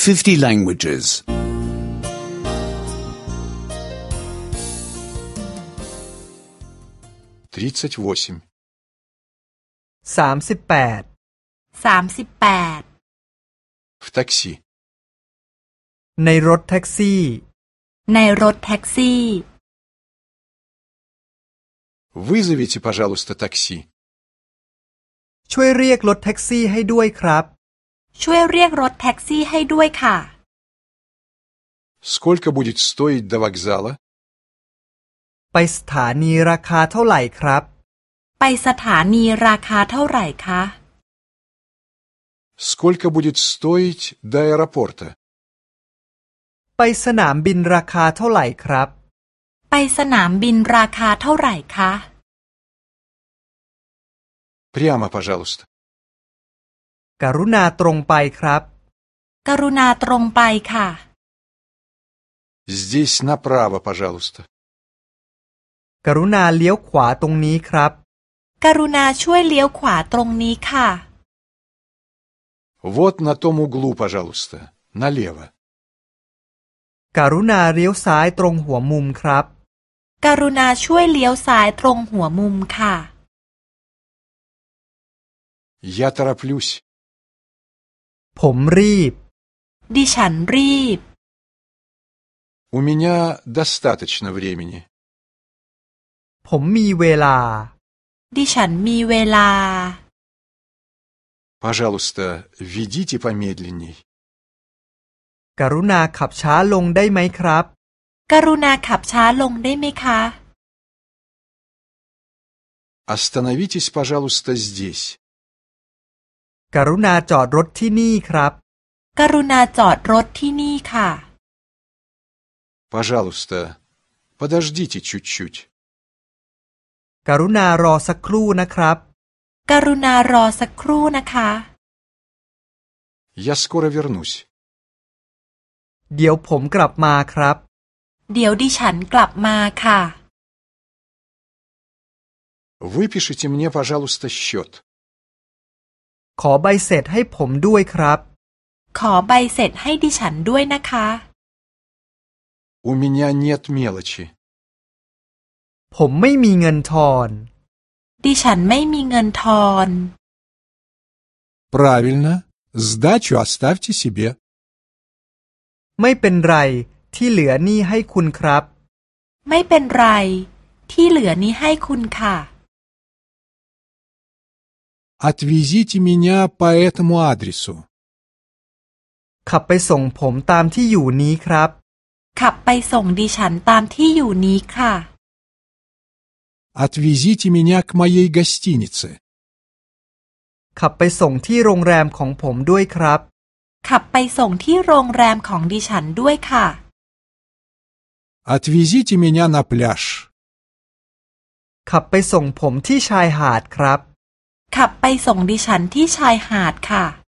50 languages. 38. 38 В такси. ในรถแท็กซี่ในรถแท็กซี่ Вызовите, пожалуйста, такси. ช่วยเรียกรถแท็กซี่ให้ด้วยครับช่วยเรียกรถแท็กซี่ให้ด้วยค่ะ Сколько будет стоить до вокзала? ไปสถานีราคาเท่าไหร่ครับไปสถานีราคาเท่าไหร่คะ Сколько будет стоить до аэропорта? ไปสนามบินราคาเท่าไหร่ครับไปสนามบินราคาเท่าไหร่คะ Прямо, пожалуйста. กรุณาตรงไปครับกรุณาตรงไปค่ะ Здесь направо, пожалуйста. กรุณาเลี้ยวขวาตรงนี้ครับกรุณาช่วยเลี้ยวขวาตรงนี้ค่ะ Вот на том углу, пожалуйста. Налево. กรุณาเลี้ยวซ้ายตรงหัวมุมครับกรุณาช่วยเลี้ยวซ้ายตรงหัวมุมค่ะ Я тороплюсь. ผมรีบดิฉันรีบ У меня достаточно времени. ผมมีเวลาดิฉันมีเวลา Пожалуйста, ведите помедленней. กรุณาขับช้าลงได้ไหมครับกรุณาขับช้าลงได้ไหมคะ Остановитесь, пожалуйста, здесь. กรุณาจอดรถที่นี่ครับกรุณาจอดรถที่นี่ค่ะ Пожалуйста, подождите чуть-чуть. กรุณารอสักครู่นะครับกรุณารอสักครู่นะคะ Я скоро вернусь. เดี๋ยวผมกลับมาครับเดี๋ยวดิฉันกลับมาค่ะ Выпишите мне, пожалуйста, счет. ขอใบเสร็จให้ผมด้วยครับขอใบเสร็จให้ดิฉันด้วยนะคะ У меня нет мелочи. ผมไม่มีเงินทอนดิฉันไม่มีเงินทอน Правильно. Сдачу оставьте себе. ไม่เป็นไรที่เหลือนี่ให้คุณครับไม่เป็นไรที่เหลือนี้ให้คุณค่ะ Отвезите меня по этому адресу. ขับไปส่งผมตามที่อยู่นี้ครับขับไปส่งดิฉันตามที่อยู่นี้ค่ะ Отвезите меня к моей гостинице. ขับไปส่งที่โรงแรมของผมด้วยครับขับไปส่งที่โรงแรมของดิฉันด้วยค่ะ Отвезите меня на пляж. ขับไปส่งผมที่ชายหาดครับขับไปส่งดิฉันที่ชายหาดค่ะ